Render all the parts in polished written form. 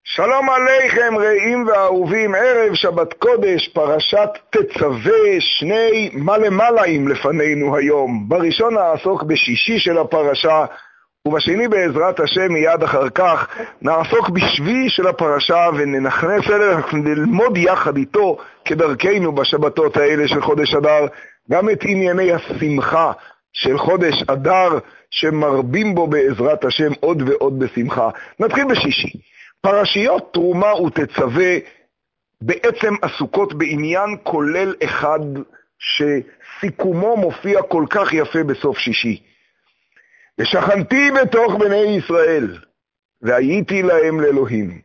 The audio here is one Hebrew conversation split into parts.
שלום עליכם רעים ואהובים, ערב שבת קודש, פרשת תצווה, שני מלמלאים לפנינו היום. בראשון נעסוק בשישי של הפרשה, ובשני בעזרת השם מיד אחר כך נעסוק בשביעי של הפרשה ונכנס ללמוד יחד איתו כדרכנו בשבתות האלה של חודש אדר, גם את ענייני השמחה של חודש אדר שמרבים בו בעזרת השם עוד ועוד בשמחה. נתחיל בשישי. פרשיות תרומה ותצווה בעצם עסוקות בעניין כולל אחד שסיכומו מופיע כל כך יפה בסוף שישי. ושכנתי בתוך בני ישראל והייתי להם לאלוהים,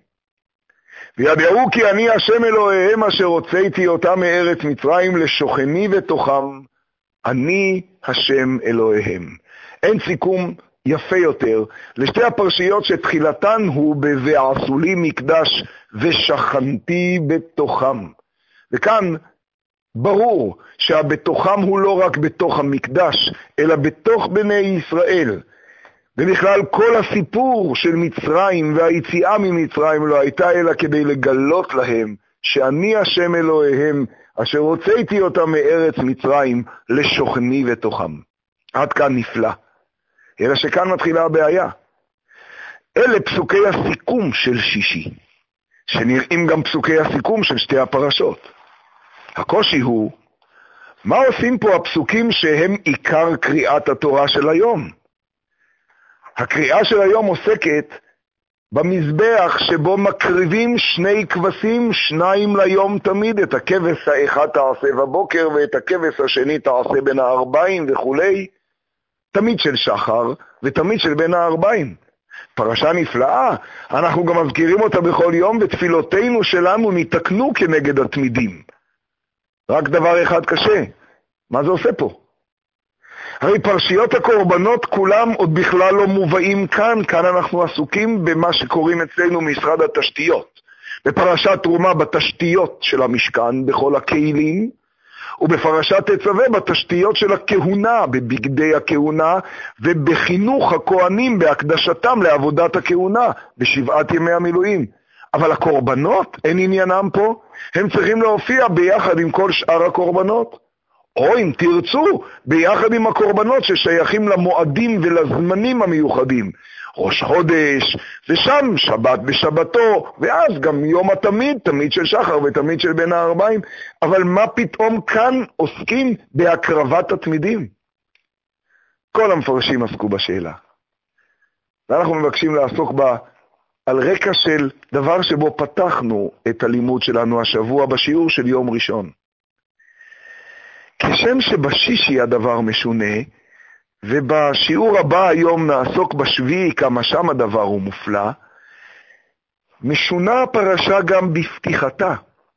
וידעו כי אני השם אלוהיהם אשר הוצאתי אותם מארץ מצרים לשוכני בתוכם, אני השם אלוהיהם. אין סיכום יפה יותר לשתי הפרשיות שתחילתן הוא ב"ועשו לי מקדש ושכנתי בתוכם". וכאן ברור שהבתוכם הוא לא רק בתוך המקדש, אלא בתוך בני ישראל. ובכלל כל הסיפור של מצרים והיציאה ממצרים לא הייתה אלא כדי לגלות להם שאני השם אלוהיהם אשר הוצאתי אותם מארץ מצרים לשוכני בתוכם. עד כאן נפלא. אלא שכאן מתחילה הבעיה. אלה פסוקי הסיכום של שישי, שנראים גם פסוקי הסיכום של שתי הפרשות. הקושי הוא, מה עושים פה הפסוקים שהם עיקר קריאת התורה של היום? הקריאה של היום עוסקת במזבח שבו מקריבים שני כבשים, שניים ליום תמיד, את הכבש האחד תעשה בבוקר ואת הכבש השני תעשה בין הערביים וכולי, תמיד של שחר ותמיד של בין הערביים. פרשה נפלאה, אנחנו גם מזכירים אותה בכל יום, ותפילותינו שלנו ניתקנו כנגד התמידים. רק דבר אחד קשה, מה זה עושה פה? הרי פרשיות הקורבנות כולם עוד בכלל לא מובאים כאן, כאן אנחנו עסוקים במה שקוראים אצלנו משרד התשתיות. בפרשת תרומה בתשתיות של המשכן, בכל הכלים, ובפרשת תצווה בתשתיות של הכהונה, בבגדי הכהונה, ובחינוך הכהנים בהקדשתם לעבודת הכהונה, בשבעת ימי המילואים. אבל הקורבנות, אין עניינם פה, הם צריכים להופיע ביחד עם כל שאר הקורבנות. או אם תרצו, ביחד עם הקורבנות ששייכים למועדים ולזמנים המיוחדים. ראש חודש, ושם שבת בשבתו, ואז גם יום התמיד, תמיד של שחר ותמיד של בין הערביים. אבל מה פתאום כאן עוסקים בהקרבת התמידים? כל המפרשים עסקו בשאלה. ואנחנו מבקשים לעסוק בה על רקע של דבר שבו פתחנו את הלימוד שלנו השבוע בשיעור של יום ראשון. כשם שבשישי הדבר משונה, ובשיעור הבא היום נעסוק בשביעי כמה שם הדבר הוא מופלא, משונה הפרשה גם בפתיחתה.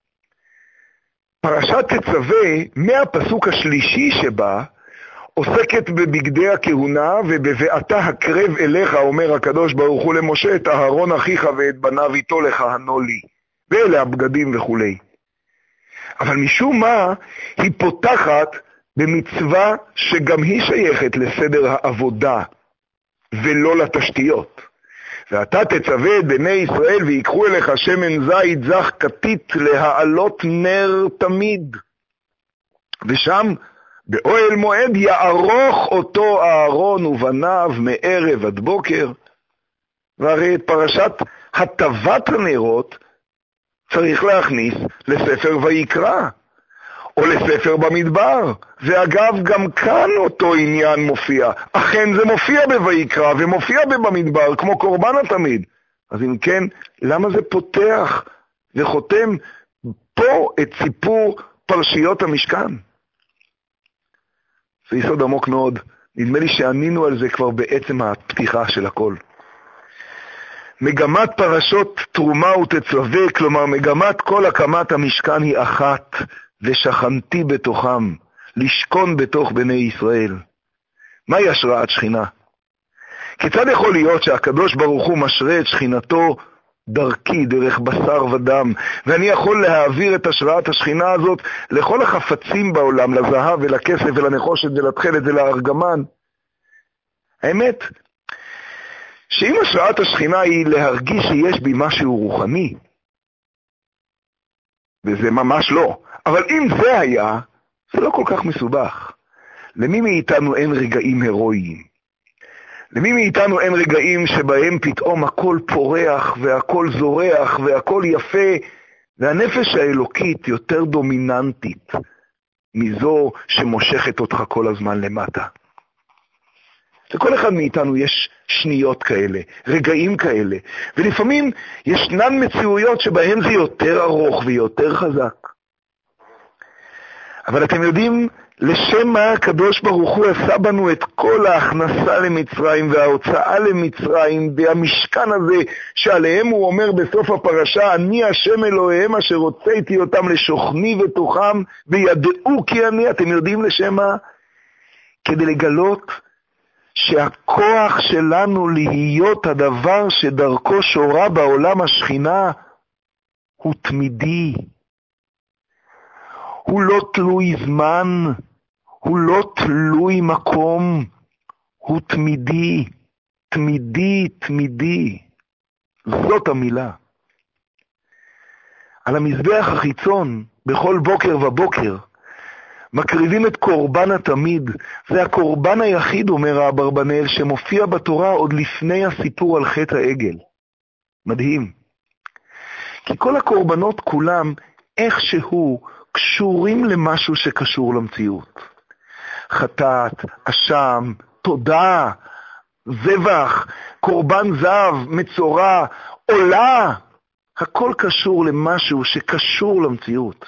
פרשת תצווה מהפסוק השלישי שבה עוסקת בבגדי הכהונה ובבעתה הקרב אליך, אומר הקדוש ברוך הוא למשה, את אהרון אחיך ואת בניו איתו לכהנו לי, ואלה הבגדים וכולי. אבל משום מה היא פותחת במצווה שגם היא שייכת לסדר העבודה ולא לתשתיות. ואתה תצווה את בני ישראל ויקחו אליך שמן זית זך כתית להעלות נר תמיד. ושם באוהל מועד יערוך אותו אהרון ובניו מערב עד בוקר. והרי את פרשת הטבת הנרות צריך להכניס לספר ויקרא, או לספר במדבר. ואגב, גם כאן אותו עניין מופיע. אכן זה מופיע בויקרא ומופיע במדבר, כמו קורבן התמיד. אז אם כן, למה זה פותח וחותם פה את סיפור פרשיות המשכן? זה יסוד עמוק מאוד. נדמה לי שענינו על זה כבר בעצם הפתיחה של הכל. מגמת פרשות תרומה ותצווה, כלומר מגמת כל הקמת המשכן היא אחת, ושכנתי בתוכם, לשכון בתוך בני ישראל. מהי השראת שכינה? כיצד יכול להיות שהקדוש ברוך הוא משרה את שכינתו דרכי, דרך בשר ודם, ואני יכול להעביר את השראת השכינה הזאת לכל החפצים בעולם, לזהב ולכסף ולנחושת ולתכלת ולארגמן? האמת שאם השראת השכינה היא להרגיש שיש בי משהו רוחני, וזה ממש לא, אבל אם זה היה, זה לא כל כך מסובך. למי מאיתנו אין רגעים הירואיים? למי מאיתנו אין רגעים שבהם פתאום הכל פורח והכל זורח והכל יפה, והנפש האלוקית יותר דומיננטית מזו שמושכת אותך כל הזמן למטה? לכל אחד מאיתנו יש שניות כאלה, רגעים כאלה, ולפעמים ישנן מציאויות שבהן זה יותר ארוך ויותר חזק. אבל אתם יודעים, לשם מה הקדוש ברוך הוא עשה בנו את כל ההכנסה למצרים וההוצאה למצרים והמשכן הזה שעליהם הוא אומר בסוף הפרשה, אני השם אלוהיהם אשר הוצאתי אותם לשוכני בתוכם וידעו כי אני. אתם יודעים לשם מה? כדי לגלות שהכוח שלנו להיות הדבר שדרכו שורה בעולם השכינה הוא תמידי. הוא לא תלוי זמן, הוא לא תלוי מקום, הוא תמידי, תמידי, תמידי. זאת המילה. על המזבח החיצון, בכל בוקר ובוקר, מקריבים את קורבן התמיד. זה הקורבן היחיד, אומר האברבנאל, שמופיע בתורה עוד לפני הסיפור על חטא העגל. מדהים. כי כל הקורבנות כולם איכשהו קשורים למשהו שקשור למציאות. חטאת, אשם, תודה, זבח, קורבן זב, מצורע, עולה. הכל קשור למשהו שקשור למציאות.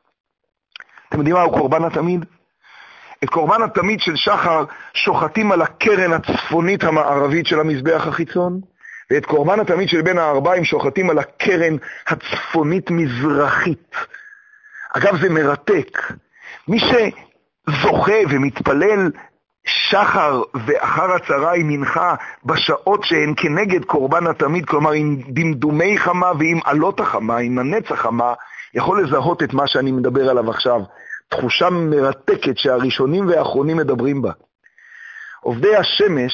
אתם יודעים מהו קורבן התמיד? את קורבן התמיד של שחר שוחטים על הקרן הצפונית המערבית של המזבח החיצון, ואת קורבן התמיד של בין הערביים שוחטים על הקרן הצפונית מזרחית. אגב, זה מרתק. מי שזוכה ומתפלל שחר ואחר הצהריים מנחה בשעות שהן כנגד קורבן התמיד, כלומר עם דמדומי חמה ועם עלות החמה, עם הנץ החמה, יכול לזהות את מה שאני מדבר עליו עכשיו. תחושה מרתקת שהראשונים והאחרונים מדברים בה. עובדי השמש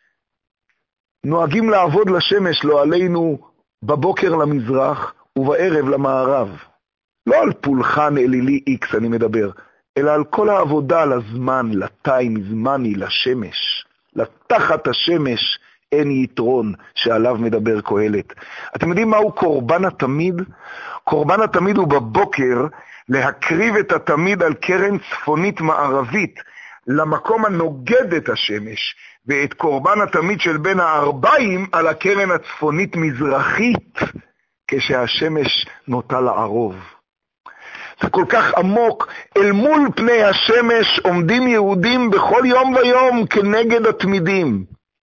נוהגים לעבוד לשמש, לא עלינו, בבוקר למזרח ובערב למערב. לא על פולחן אלילי איקס אני מדבר, אלא על כל העבודה לזמן, לטיים, זמני, לשמש. לתחת השמש אין יתרון שעליו מדבר קהלת. אתם יודעים מהו קורבן התמיד? קורבן התמיד הוא בבוקר להקריב את התמיד על קרן צפונית מערבית, למקום הנוגד את השמש, ואת קורבן התמיד של בין הערביים על הקרן הצפונית מזרחית, כשהשמש נוטה לערוב. זה כל כך עמוק. אל מול פני השמש עומדים יהודים בכל יום ויום כנגד התמידים.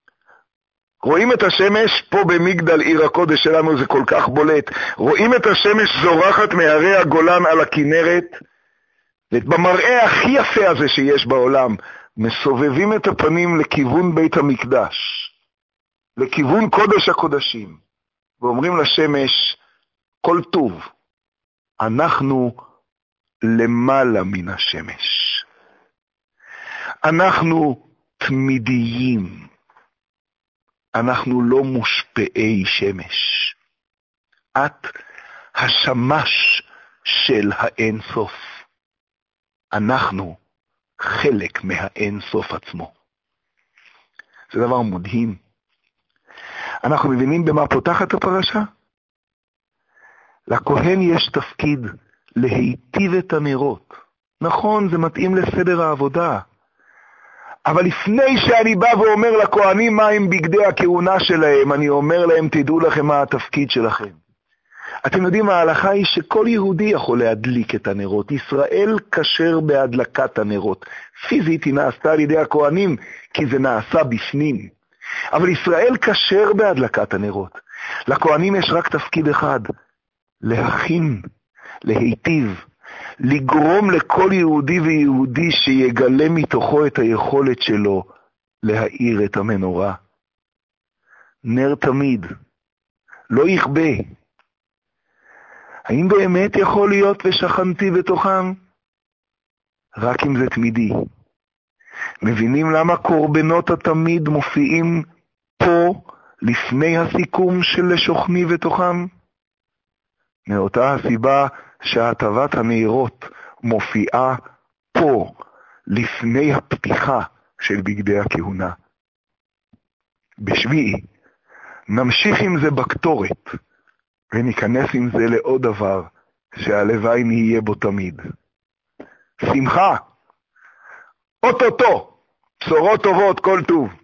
רואים את השמש פה במגדל עיר הקודש שלנו, זה כל כך בולט. רואים את השמש זורחת מהרי הגולן על הכנרת, ובמראה הכי יפה הזה שיש בעולם, מסובבים את הפנים לכיוון בית המקדש, לכיוון קודש הקודשים, ואומרים לשמש, כל טוב, אנחנו למעלה מן השמש. אנחנו תמידיים. אנחנו לא מושפעי שמש. את השמש של האין סוף. אנחנו חלק מהאין סוף עצמו. זה דבר מדהים. אנחנו מבינים במה פותחת הפרשה? לכהן יש תפקיד להיטיב את הנרות. נכון, זה מתאים לסדר העבודה. אבל לפני שאני בא ואומר לכהנים מה הם בגדי הכהונה שלהם, אני אומר להם, תדעו לכם מה התפקיד שלכם. אתם יודעים, ההלכה היא שכל יהודי יכול להדליק את הנרות. ישראל כשר בהדלקת הנרות. פיזית היא נעשתה על ידי הכהנים, כי זה נעשה בפנים. אבל ישראל כשר בהדלקת הנרות. לכהנים יש רק תפקיד אחד, להכין, להיטיב, לגרום לכל יהודי ויהודי שיגלה מתוכו את היכולת שלו להאיר את המנורה. נר תמיד, לא יכבה. האם באמת יכול להיות ושכנתי בתוכם? רק אם זה תמידי. מבינים למה קורבנות התמיד מופיעים פה לפני הסיכום של לשוכני ותוכם? מאותה הסיבה שהטבת הנעירות מופיעה פה, לפני הפתיחה של בגדי הכהונה. בשביעי, נמשיך עם זה בקטורת, וניכנס עם זה לעוד דבר, שהלוואי נהיה בו תמיד. שמחה, אוטוטו, בשורות טובות, כל טוב.